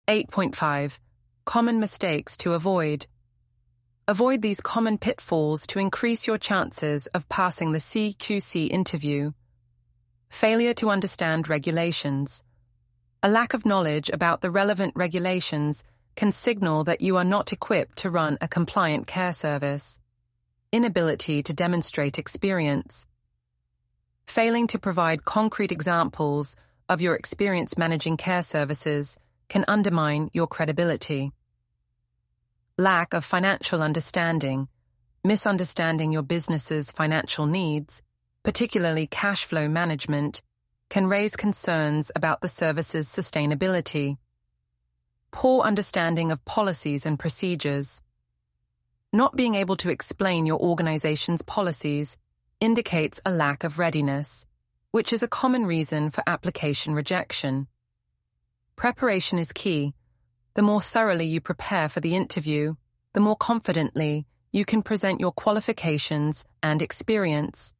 8.5. Common mistakes to avoid. Avoid these common pitfalls to increase your chances of passing the CQC interview. Failure to understand regulations. A lack of knowledge about the relevant regulations can signal that you are not equipped to run a compliant care service. Inability to demonstrate experience. Failing to provide concrete examples of your experience managing care services can undermine your credibility. Lack of financial understanding. Misunderstanding your business's financial needs, particularly cash flow management, can raise concerns about the service's sustainability. Poor understanding of policies and procedures. Not being able to explain your organization's policies indicates a lack of readiness, which is a common reason for application rejection. Preparation is key. The more thoroughly you prepare for the interview, the more confidently you can present your qualifications and experience.